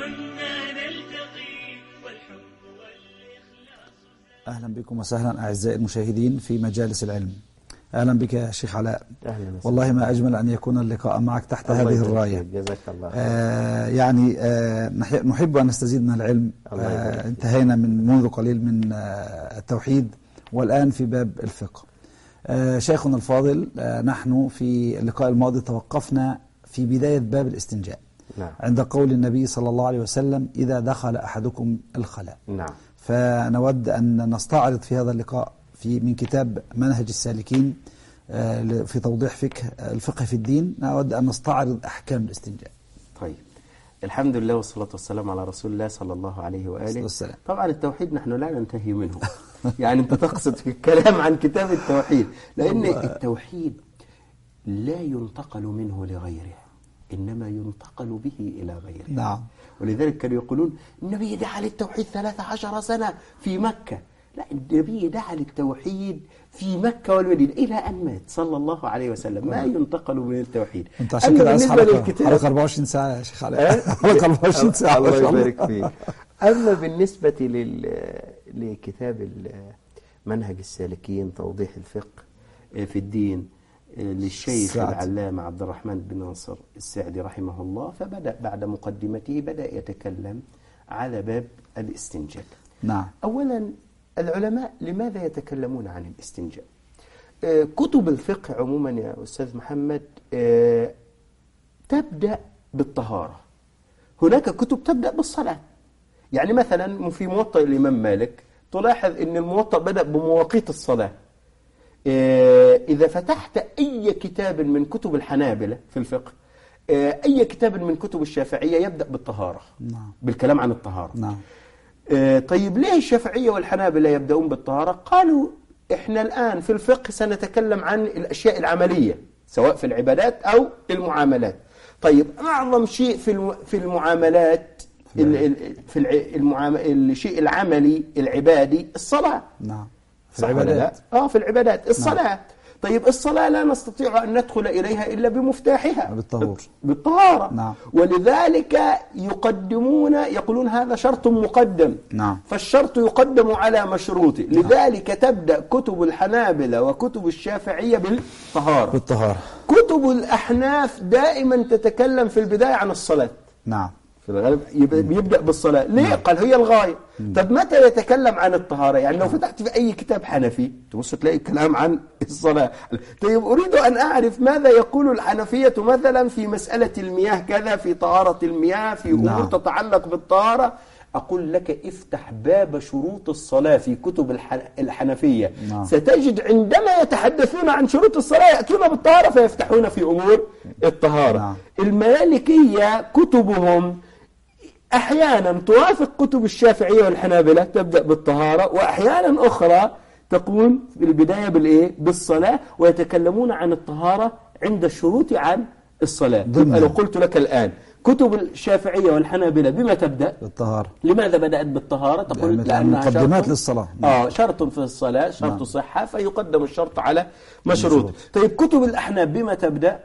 كنا نلتقي والحب والإخلاص. أهلا بكم وسهلا أعزائي المشاهدين في مجالس العلم. أهلا بك يا شيخ علاء. أهلا. والله ما أجمل أن يكون اللقاء معك تحت هذه الراية. جزاك الله. يعني نحب أن نستزيد من العلم. انتهينا منذ قليل من التوحيد والآن في باب الفقه. شيخنا الفاضل، نحن في اللقاء الماضي توقفنا في بداية باب الاستنجاء. نعم. عند قول النبي صلى الله عليه وسلم: إذا دخل أحدكم الخلاء. نعم. فنود أن نستعرض في هذا اللقاء من كتاب منهج السالكين في توضيح الفقه في الدين. نود أن نستعرض أحكام الاستنجاء. طيب، الحمد لله والصلاة والسلام على رسول الله صلى الله عليه وآله. والسلام. طبعا التوحيد نحن لا ننتهي منه. يعني أنت تقصد في الكلام عن كتاب التوحيد، لأن التوحيد لا ينتقل منه لغيره، إنما ينتقل به إلى غيره. نعم. ولذلك كانوا يقولون النبي دعا للتوحيد 13 سنة في مكة. لا، النبي دعا للتوحيد في مكة والمدينة إلى أن مات صلى الله عليه وسلم. ما ينتقل من التوحيد. أنت عشان كده عايز حلقة 24 ساعة يا شيخ علاء. حلقة 24 ساعة. الله يبارك فيك. أما بالنسبة لكتاب منهج السالكين توضيح الفقه في الدين للشيخ العلامة عبد الرحمن بن ناصر السعدي رحمه الله، فبدأ بعد مقدمته بدأ يتكلم على باب الاستنجاء. نعم. أولا، العلماء لماذا يتكلمون عن الاستنجاء؟ كتب الفقه عموما يا أستاذ محمد تبدأ بالطهارة. هناك كتب تبدأ بالصلاة. يعني مثلا في موطأ الإمام مالك تلاحظ أن الموطأ بدأ بمواقيت الصلاة. إذا فتحت أي كتاب من كتب الحنابلة في الفقه، أي كتاب من كتب الشافعية يبدأ بالطهارة. نعم. بالكلام عن الطهارة. نعم. طيب ليه الشافعية والحنابلة يبدأون بالطهارة؟ قالوا إحنا الآن في الفقه سنتكلم عن الأشياء العملية سواء في العبادات أو المعاملات. طيب أعظم شيء في المعاملات الشيء العملي العبادي الصلاة. نعم. في العبادات. في العبادات الصلاة. نعم. طيب الصلاة لا نستطيع أن ندخل إليها إلا بمفتاحها بالطهارة. نعم. ولذلك يقولون هذا شرط مقدم. نعم. فالشرط يقدم على مشروطه. لذلك تبدأ كتب الحنابلة وكتب الشافعية بالطهارة. كتب الأحناف دائما تتكلم في البداية عن الصلاة. نعم. في الغالب يبدأ بالصلاة. ليه؟ قال هي الغاية. طب متى يتكلم عن الطهارة؟ يعني لو فتحت في أي كتاب حنفي تبص تلاقي الكلام عن الصلاة. طيب أريد أن أعرف ماذا يقول الحنفية مثلا في مسألة المياه كذا، في طهارة المياه، في أمور تتعلق بالطهارة. أقول لك افتح باب شروط الصلاة في كتب الحنفية. ستجد عندما يتحدثون عن شروط الصلاة يأتون بالطهارة فيفتحون في أمور الطهارة. المالكية كتبهم أحيانا توافق كتب الشافعية والحنابلة تبدأ بالطهارة، وأحيانا أخرى تقوم بالبداية بالصلاة، ويتكلمون عن الطهارة عند الشروط عن الصلاة. يبقى لو قلت لك الآن كتب الشافعية والحنابلة بما تبدأ؟ بالطهارة. لماذا بدأت بالطهارة؟ تقول لأنها مقدمات للصلاة. شرط في الصلاة، شرط صحة، فيقدم الشرط على مشروط. طيب كتب الأحناف بما تبدأ؟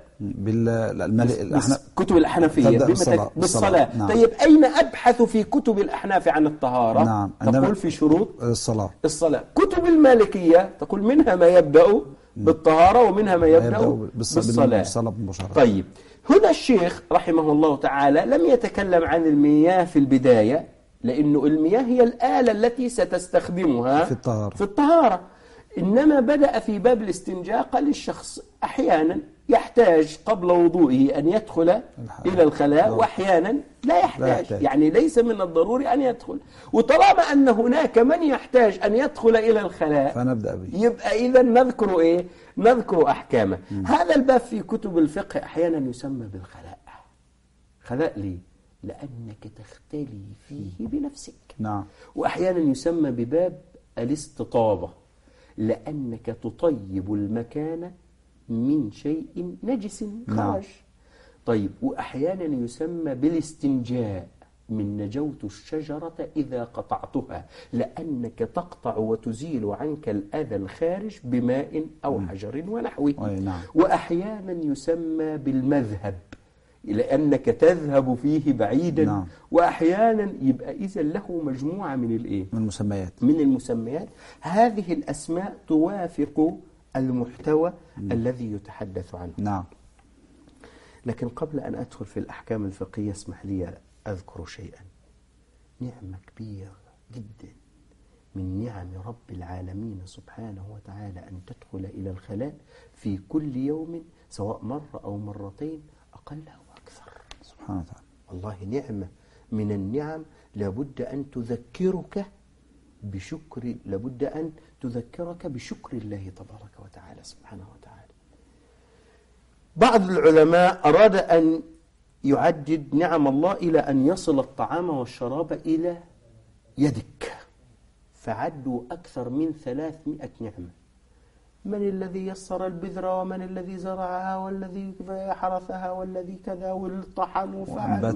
كتب الأحنفية بالصلاة. طيب أين أبحث في كتب الأحناف عن الطهارة؟ نعم. تقول في شروط الصلاة. كتب المالكية تقول منها ما يبدأ بالطهارة ومنها ما يبدأ بالصلاة. طيب هنا الشيخ رحمه الله تعالى لم يتكلم عن المياه في البداية، لأنه المياه هي الآلة التي ستستخدمها في الطهارة. إنما بدأ في باب الاستنجاء. قال الشخص أحيانا يحتاج قبل وضوئه أن يدخل إلى الخلاء، وأحيانا لا يحتاج. يعني ليس من الضروري أن يدخل. وطالما أن هناك من يحتاج أن يدخل إلى الخلاء فنبدأ به. يبقى إذا نذكر نذكر أحكامه. هذا الباب في كتب الفقه أحيانا يسمى بالخلاء. خلاء ليه؟ لأنك تختلي فيه بنفسك. نعم. وأحيانا يسمى بباب الاستطابة لأنك تطيب المكان من شيء نجس خرج. طيب وأحيانا يسمى بالاستنجاء من نجوت الشجرة إذا قطعتها، لأنك تقطع وتزيل عنك الأذى الخارج بماء أو حجر ونحوه. نعم. وأحيانا يسمى بالمذهب لأنك تذهب فيه بعيدا. نعم. وأحيانا يبقى إذا له مجموعة من الإيه؟ من المسميات. من المسميات. هذه الأسماء توافق المحتوى الذي يتحدث عنه. نعم. لكن قبل أن أدخل في الأحكام الفقهية اسمح لي أذكر شيئا. نعمة كبيرة جدا من نعم رب العالمين سبحانه وتعالى أن تدخل إلى الخلاء في كل يوم سواء مرة أو مرتين أقل أو أكثر. سبحانه وتعالى. والله نعمة من النعم لابد أن تذكرك بشكر الله تبارك وتعالى سبحانه وتعالى. بعض العلماء أراد أن يعدد نعم الله إلى أن يصل الطعام والشراب إلى يدك، فعدوا أكثر من 300 نعمة. من الذي يسر البذرة، ومن الذي زرعها، والذي حرثها، والذي كذا، والطحن وفعل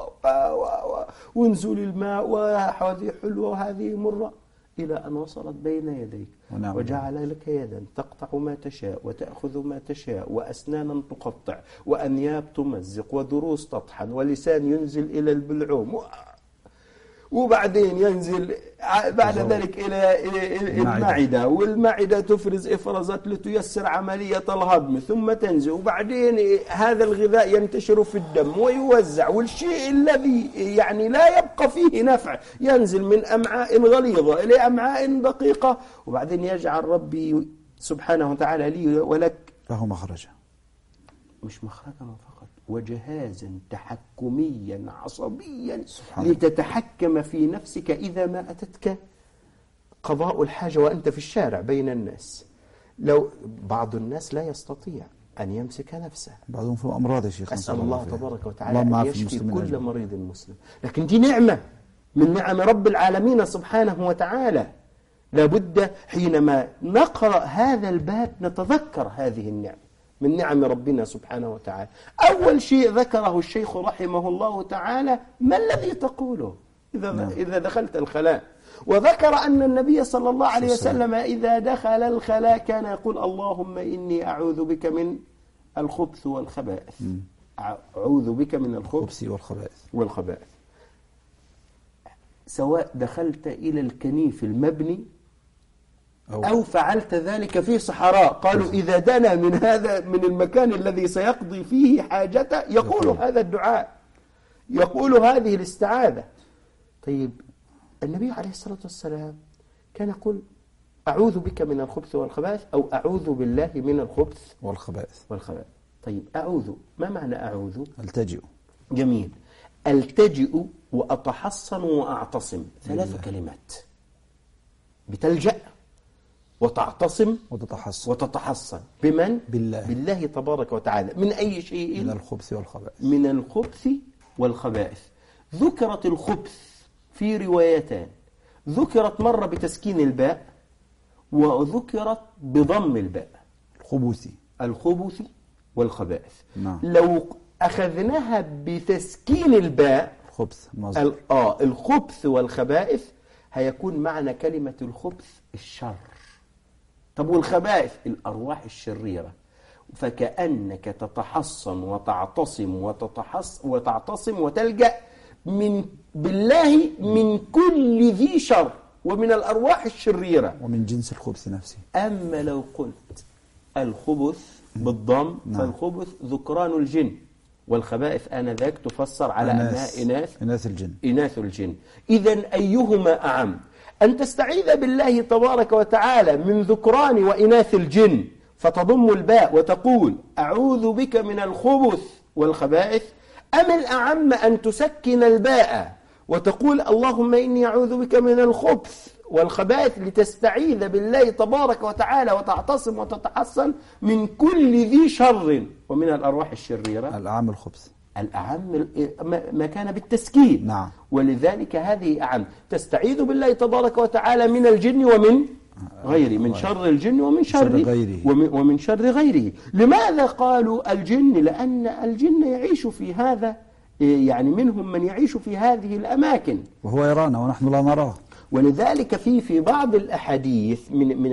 ونزول الماء، وهذه حلوة وهذه مرة، إلى أن وصلت بين يديك. وجعل لك يدا تقطع ما تشاء وتأخذ ما تشاء، وأسنانا تقطع، وأنياب تمزق، وضروس تطحن، ولسان ينزل إلى البلعوم، وبعدين ينزل بعد ذلك إلى المعدة، والمعدة تفرز إفرازات لتيسر عملية الهضم، ثم تنزل، وبعدين هذا الغذاء ينتشر في الدم ويوزع، والشيء الذي يعني لا يبقى فيه نفع ينزل من أمعاء غليظة إلى أمعاء دقيقة، وبعدين يجعل ربي سبحانه وتعالى لي ولك له مخرجا، مش مخرجا فقط، وجهازا تحكميا عصبيا لتتحكم في نفسك إذا ما أتتك قضاء الحاجة وأنت في الشارع بين الناس. لو بعض الناس لا يستطيع أن يمسك نفسه، بعضهم في أمراض يا شيخ، أسأل الله تبارك وتعالى أن يشفي كل مريض مسلم. لكن دي نعمة من نعم رب العالمين سبحانه وتعالى. لابد حينما نقرأ هذا الباب نتذكر هذه النعمة من نعم ربنا سبحانه وتعالى. أول شيء ذكره الشيخ رحمه الله تعالى: ما الذي تقوله إذا دخلت الخلاء؟ وذكر أن النبي صلى الله عليه وسلم إذا دخل الخلاء كان يقول: اللهم إني أعوذ بك من الخبث والخبائث. أعوذ بك من الخبث والخبائث. سواء دخلت إلى الكنيف المبني أو فعلت ذلك في صحراء، قالوا إذا دنا من المكان الذي سيقضي فيه حاجته يقول هذا الدعاء، يقول هذه الاستعاذة. طيب النبي عليه الصلاة والسلام كان يقول: أعوذ بك من الخبث والخبائث، أو أعوذ بالله من الخبث والخبائث. طيب أعوذ، ما معنى أعوذ؟ التجئ. جميل. التجئ وأتحصن وأعتصم، 3 كلمات. بتلجأ وتعتصم وتتحصن بمن؟ بالله تبارك وتعالى. من أي شيء؟ من الخبث والخبائث. ذكرت الخبث في روايتان، ذكرت مرة بتسكين الباء وذكرت بضم الباء. الخبث والخبائث. لو أخذناها بتسكين الباء الخبث والخبائث هيكون معنى كلمة الخبث الشر. طب والخبائث الأرواح الشريرة. فكأنك تتحصن وتعتصم وتلجأ بالله من كل ذي شر ومن الأرواح الشريرة ومن جنس الخبث نفسه. أما لو قلت الخبث بالضم فالخبث ذكران الجن، والخبائث آنذاك تفسر على أنها إناث الجن. إذن أيهما أعم؟ أن تستعيذ بالله تبارك وتعالى من ذكران وإناث الجن فتضم الباء وتقول أعوذ بك من الخبث والخبائث، أم الأعم أن تسكن الباء وتقول اللهم إني أعوذ بك من الخبث والخبائث لتستعيذ بالله تبارك وتعالى وتعتصم وتتحصن من كل ذي شر ومن الأرواح الشريرة؟ الأعم الخبث، الأعم ما كان بالتسكين. ولذلك هذه أعم. تستعيذ بالله تبارك وتعالى من الجن ومن غيره، من شر الجن ومن شر غيره. لماذا قالوا الجن؟ لأن الجن يعيش في هذا، يعني منهم من يعيش في هذه الأماكن وهو يرانا ونحن لا نراه. ولذلك في بعض الأحاديث من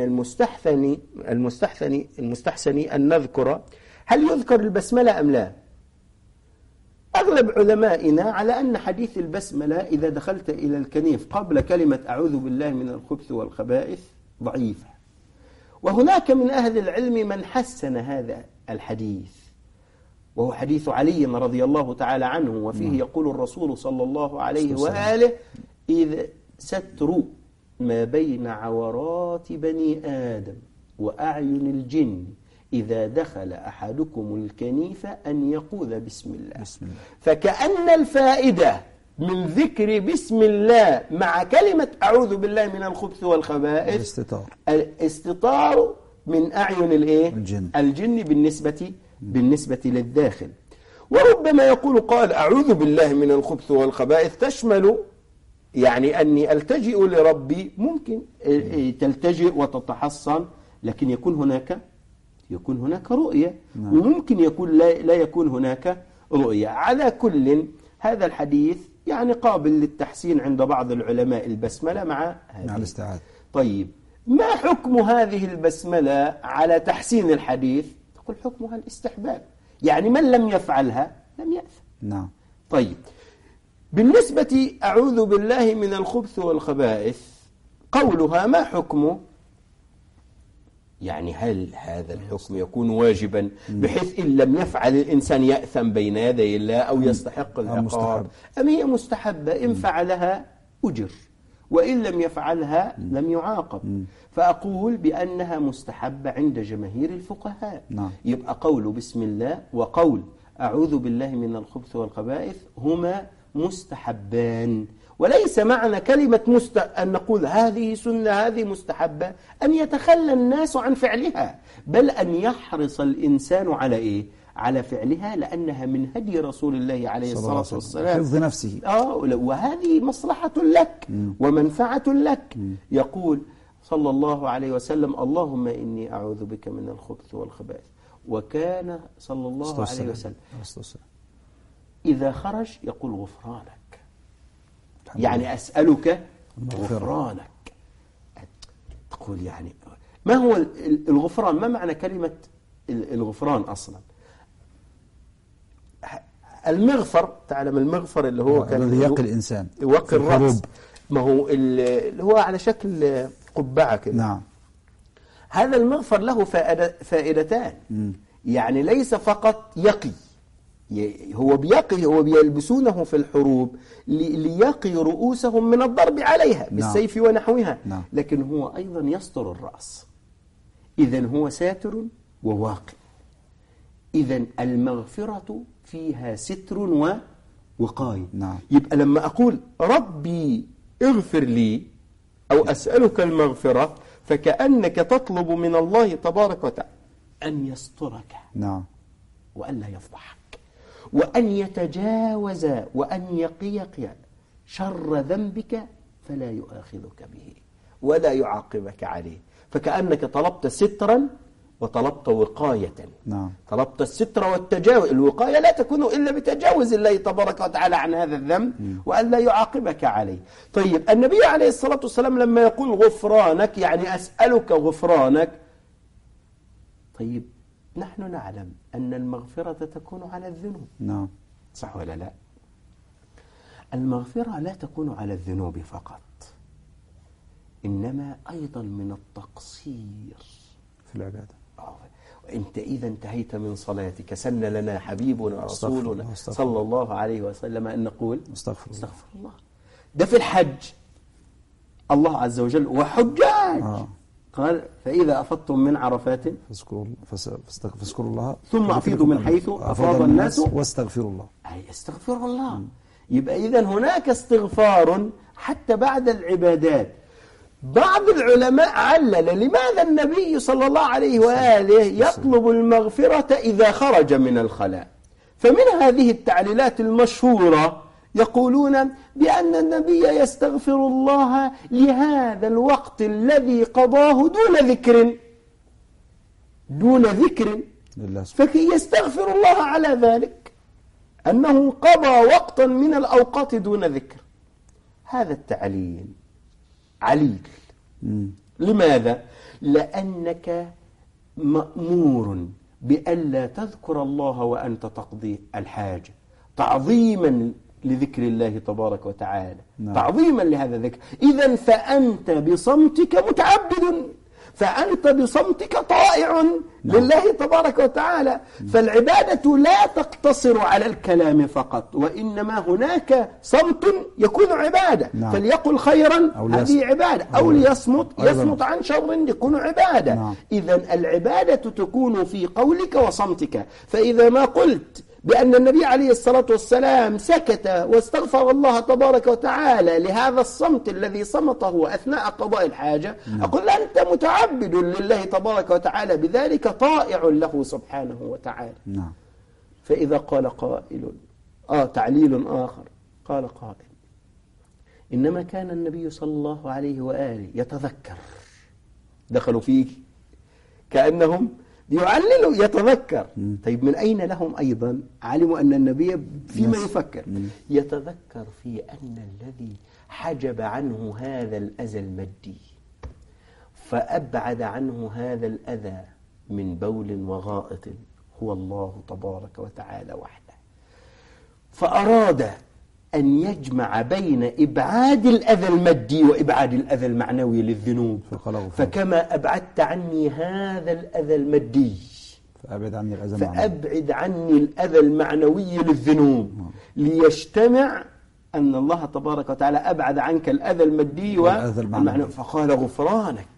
المستحسن أن نذكر، هل يذكر البسملة أم لا؟ أغلب علمائنا على أن حديث البسملة إذا دخلت إلى الكنيف قبل كلمة أعوذ بالله من الخبث والخبائث ضعيفة. وهناك من أهل العلم من حسن هذا الحديث، وهو حديث علي رضي الله تعالى عنه، وفيه يقول الرسول صلى الله عليه وآله: إذا ستر ما بين عورات بني آدم وأعين الجن إذا دخل أحدكم الكنيف أن يقول بسم الله. فكأن الفائدة من ذكر بسم الله مع كلمة أعوذ بالله من الخبث والخبائث الاستطار من أعين الجن بالنسبة للداخل. وربما يقول قال أعوذ بالله من الخبث والخبائث تشمل يعني أني ألتجئ لربي، ممكن تلتجئ وتتحصن، لكن يكون هناك رؤية، وممكن يكون لا يكون هناك رؤية. على كل هذا الحديث يعني قابل للتحسين عند بعض العلماء البسملة مع الاستعاذة. طيب ما حكم هذه البسملة على تحسين الحديث؟ تقول حكمها الاستحباب، يعني من لم يفعلها لم يأثم. نعم. طيب بالنسبة أعوذ بالله من الخبث والخبائث قولها ما حكمه؟ يعني هل هذا الحكم يكون واجبا بحيث إن لم يفعل الإنسان يأثم بين يدي الله أو يستحق العقاب، أم هي مستحبة إن فعلها أجر وإن لم يفعلها لم يعاقب؟ فأقول بأنها مستحبة عند جماهير الفقهاء. يبقى قول بسم الله وقول أعوذ بالله من الخبث والخبائث هما مستحبان، وليس معنى كلمة أن نقول هذه سنة هذه مستحبة أن يتخلى الناس عن فعلها، بل أن يحرص الإنسان على إيه؟ على فعلها، لأنها من هدي رسول الله عليه الصلاة والسلام، حفظ نفسه. وهذه مصلحة لك ومنفعة لك. يقول صلى الله عليه وسلم اللهم إني أعوذ بك من الخبث والخبائث. وكان صلى الله عليه وسلم إذا خرج يقول غفرانك، يعني أسألك غفرانك. تقول يعني ما هو الغفران؟ ما معنى كلمة الغفران أصلا؟ المغفر، تعلم المغفر اللي هو كان الذي يقي الإنسان يوقي الرأس، ما هو اللي هو على شكل قبعة كده. نعم. هذا المغفر له فائدتان، يعني ليس فقط يقي، هو بيقي، هو بيلبسونه في الحروب ليقي رؤوسهم من الضرب عليها بالسيف ونحوها، لكن هو أيضا يستر الرأس، إذن هو ساتر وواقي. إذن المغفرة فيها ستر ووقاية. يبقى لما أقول ربي اغفر لي أو أسألك المغفرة فكأنك تطلب من الله تبارك وتعالى أن يسترك وأن لا يفضحك، وأن يتجاوز وأن يقيك شر ذنبك فلا يؤاخذك به ولا يعاقبك عليه. فكأنك طلبت سترا وطلبت وقاية. طلبت الستر والتجاوز. الوقاية لا تكون إلا بتجاوز الله تبارك وتعالى عن هذا الذنب وأن لا يعاقبك عليه. طيب النبي عليه الصلاة والسلام لما يقول غفرانك يعني أسألك غفرانك، طيب نحن نعلم أن المغفرة تكون على الذنوب. صح ولا لا؟ المغفرة لا تكون على الذنوب فقط، إنما أيضا من التقصير في العبادة. أنت إذا انتهيت من صلاتك سن لنا حبيبنا رسولنا صلى الله عليه وسلم أن نقول استغفر الله. ده في الحج الله عز وجل وحجاج قال فإذا أفضتم من عرفات فاذكروا الله ثم أفيضوا من حيث أفاض الناس واستغفروا الله. أي استغفروا الله. يبقى إذن هناك استغفار حتى بعد العبادات. بعض العلماء علل لماذا النبي صلى الله عليه وآله يطلب المغفرة إذا خرج من الخلاء، فمن هذه التعليلات المشهورة يقولون بأن النبي يستغفر الله لهذا الوقت الذي قضاه دون ذكر فكي يستغفر الله على ذلك أنه قضى وقتا من الأوقات دون ذكر. هذا التعليل عليل. لماذا؟ لأنك مأمور بألا تذكر الله وأنت تقضي الحاجة، تعظيما لذكر الله تبارك وتعالى، نعم. تعظيما لهذا الذكر. إذن فأنت بصمتك متعبد، فأنت بصمتك طائع لله تبارك وتعالى. فالعبادة لا تقتصر على الكلام فقط، وإنما هناك صمت يكون عبادة. نعم. فليقل خيرا هذه عبادة، أو يصمت عن شر يكون عبادة. نعم. إذن العبادة تكون في قولك وصمتك. فإذا ما قلت بأن النبي عليه الصلاة والسلام سكت واستغفر الله تبارك وتعالى لهذا الصمت الذي صمته أثناء قضاء الحاجة، أقول أنت متعبد لله تبارك وتعالى بذلك، طائع له سبحانه وتعالى. نعم. فإذا قال قائل تعليل آخر، قال قائل إنما كان النبي صلى الله عليه وآله يتذكر، دخلوا فيه كأنهم يعللوا يتذكر. طيب من أين لهم أيضا علموا أن النبي فيما يفكر؟ يتذكر في أن الذي حجب عنه هذا الأذى المادي فأبعد عنه هذا الأذى من بول وغائط هو الله تبارك وتعالى وحده، فأراد أن يجمع بين إبعاد الأذى المادي وإبعاد الأذى المعنوي للذنوب. فكما أبعدت عني هذا الأذى المادي فأبعد عني الأذى المعنوي للذنوب، ليجتمع أن الله تبارك وتعالى أبعد عنك الأذى المادي والمعنوي. فقال غفرانك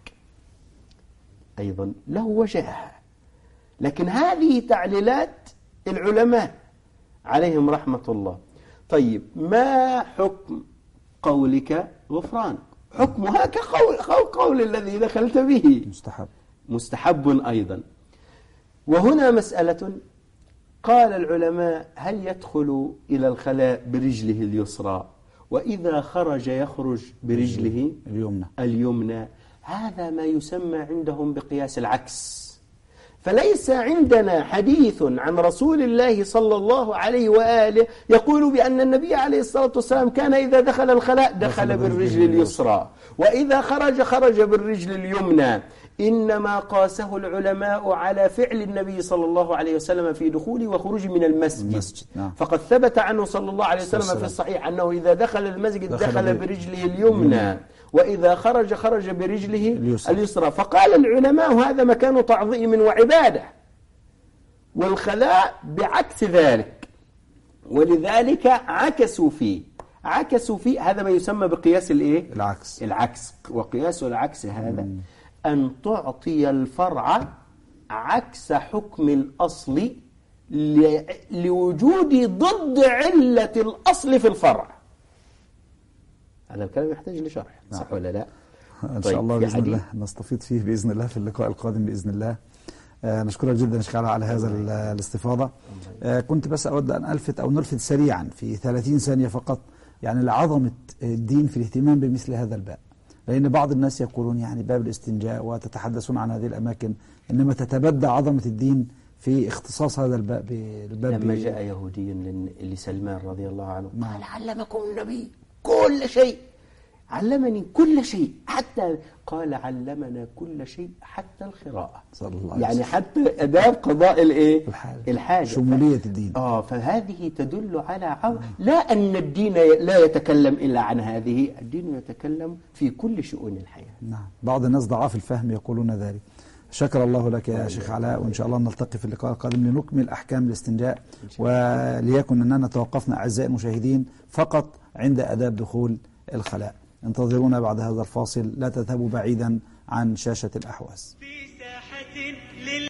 أيضا له وجهها. لكن هذه تعليلات العلماء عليهم رحمة الله. طيب ما حكم قولك غفران؟ حكمها كقول الذي دخلت به، مستحب أيضا. وهنا مسألة قال العلماء هل يدخل إلى الخلاء برجله اليسرى وإذا خرج يخرج برجله اليمنى؟ هذا ما يسمى عندهم بقياس العكس. فليس عندنا حديث عن رسول الله صلى الله عليه وآله يقول بأن النبي عليه الصلاة والسلام كان إذا دخل الخلاء دخل بالرجل اليسرى وإذا خرج بالرجل اليمنى. إنما قاسه العلماء على فعل النبي صلى الله عليه وسلم في دخوله وخروجه من المسجد. فقد ثبت عنه صلى الله عليه وسلم في الصحيح أنه إذا دخل المسجد دخل برجله اليمنى وإذا خرج برجله اليسرى. فقال العلماء هذا مكان تعظيم وعبادة، والخلاء بعكس ذلك، ولذلك عكسوا فيه. هذا ما يسمى بقياس العكس. وقياس العكس هذا أن تعطي الفرع عكس حكم الأصل لوجود ضد علة الأصل في الفرع. هذا الكلام يحتاج لشرح، صح ولا لا؟ إن شاء الله بإذن الله نستفيد فيه بإذن الله في اللقاء القادم بإذن الله. نشكرك جدا شيخ على هذا الاستفاضة. كنت بس أود أن ألفت أو نلفت سريعا في 30 ثانية فقط يعني لعظمة الدين في الاهتمام بمثل هذا الباب. لأن بعض الناس يقولون يعني باب الاستنجاء وتتحدثون عن هذه الأماكن، إنما تتبدى عظمة الدين في اختصاص هذا الباب. لما جاء يهودي لسلمان رضي الله عنه قال علمكم النبي كل شيء، علمني كل شيء حتى قال علمنا كل شيء حتى القراءة، يعني حتى أداب قضاء الحاجة، شمولية الدين. فهذه تدل على لا أن الدين لا يتكلم إلا عن هذه، الدين يتكلم في كل شؤون الحياة. نعم. بعض الناس ضعاف الفهم يقولون ذلك. شكر الله لك يا شيخ علاء، وإن شاء الله نلتقي في اللقاء القادم لنكمل أحكام الاستنجاء، وليكن أننا توقفنا أعزائي المشاهدين فقط عند أداب دخول الخلاء. انتظرونا بعد هذا الفاصل، لا تذهبوا بعيدا عن شاشة الأحواز.